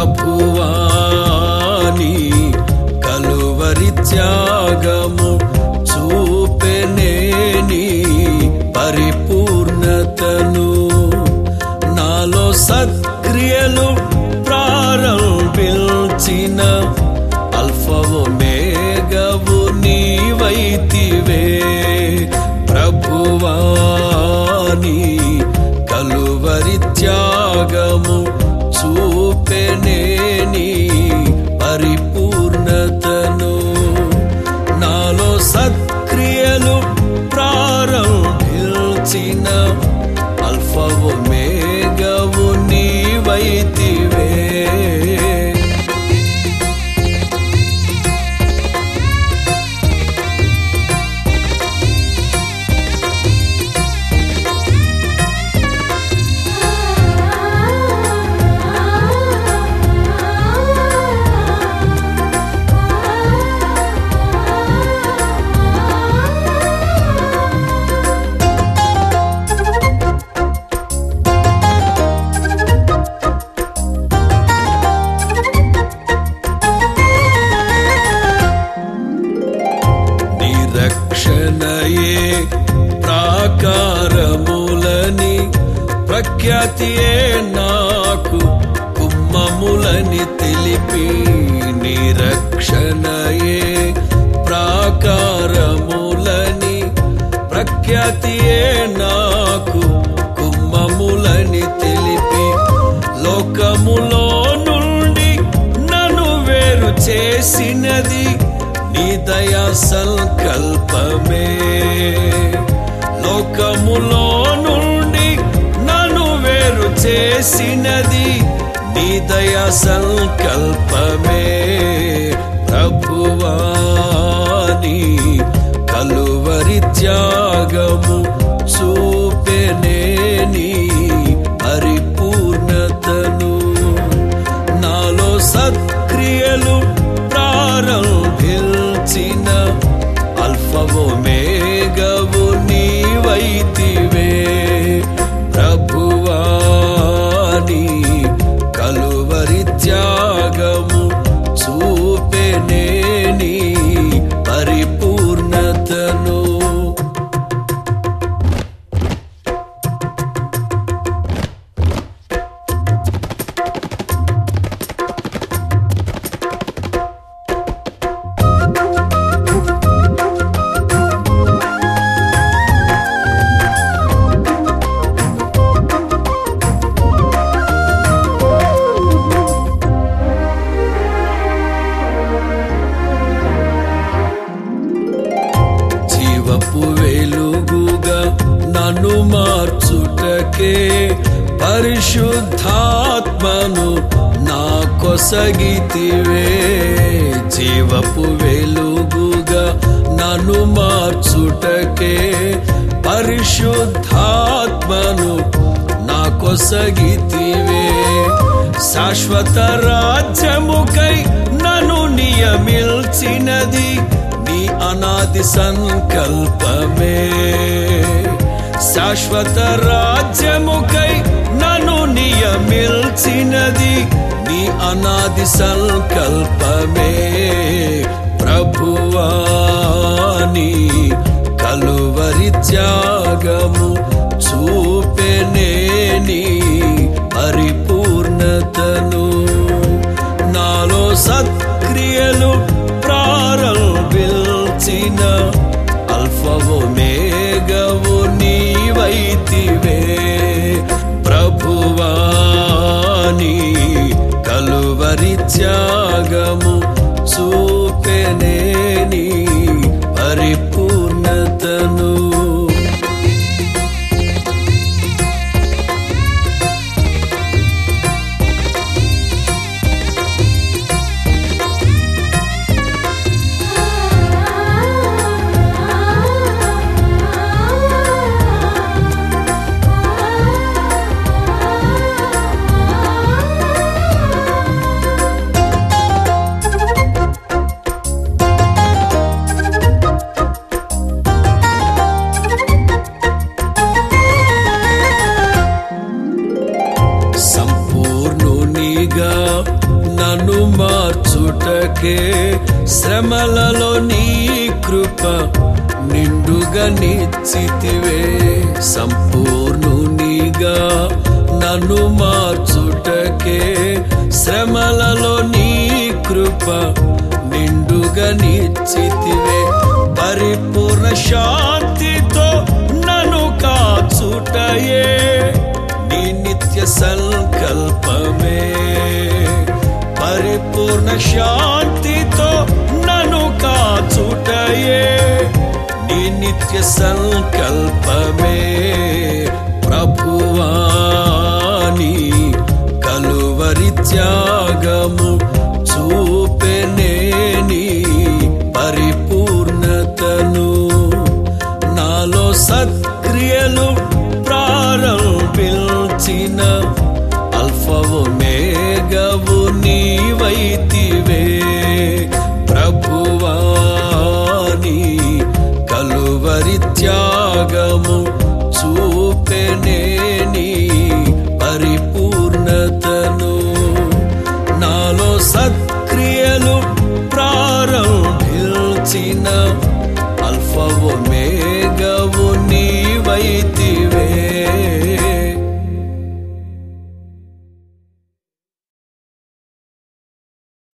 ప్రభువాని కలువరి త్యాగము చూపెనేని పరిపూర్ణతను నాలో సత్క్రియలు ప్రారంభించిన అల్ఫవో మేఘవు నీవైతివే ప్రభువాని కలువరి త్యాగము చూపెనేని పరిపూర్ణతను నాలో సత్క్రియలు ప్రారంభించిన అల్ఫవో మేఘవు నీవైతివే రక్షణయే ప్రాకారములని ప్రఖ్యాతియే నాకు కుమ్మములని తెలిపి నిరక్షణయే ప్రాకారములని ప్రఖ్యాతియే నాకు కుమ్మములని తెలిపి లోకములో నుండి నన్ను వేరు చేసినది నీ దయా సంకల్పమే లోకములో నుండి నన్ను వేరు చేసినది నీ దయా సంకల్పమే ప్రభువాని కలువరి త్యాగము చూపెనేని పరిపూర్ణతను నాలో సత్క్రియలు ప్రారంభించిన అల్ఫవో మేఘవు నీవైతివే ప్రభువాని కలువరి త్యాగము చూపెనేని పరిపూర్ణతను వెలుగుగా నన్ను మార్చుటకే పరిశుద్ధాత్మను నా కొసగితివే జీవపు వెలుగుగా నన్ను మార్చుటకే పరిశుద్ధాత్మను నా కొసగితివే శాశ్వత రాజ్యముకై నన్ను నియమిల్చినది నీ అనాది సంకల్పమే శాశ్వత రాజ్యముకై నన్ను నియమిల్చినది నీ అనాది సంకల్పమే ప్రభువాని కలువరి త్యాగము చూపెనేని పరిపూర్ణతను నాలో సత్క్రియలు ప్రారంభించిన అల్ఫవో మేఘవు నీవైతివే ప్రభువాని కలువరి త్యాగము చూపెనేని పరిపూర్ణతను నన్ను మార్చుటకే శ్రమలలో నీ కృప నిండుగా నిచ్చితివే. సంపూర్ణునిగా నన్ను మార్చుటకే శ్రమలలో నీ కృప నిండుగా నిచ్చితివే. పరిపూర్ణ శాంతితో నన్ను కాచుటయే నీ నిత్య సంకల్పమే. పరిపూర్ణ శాంతితో నన్ను కాచుటయే నీ నిత్య సంకల్పమే. ప్రభువాని కలువరి త్యాగము చూపెనే నీ పరిపూర్ణతను. నాలో సత్క్రియలు ప్రారంభించిన అల్ఫా ఒమేగావు నీవైతే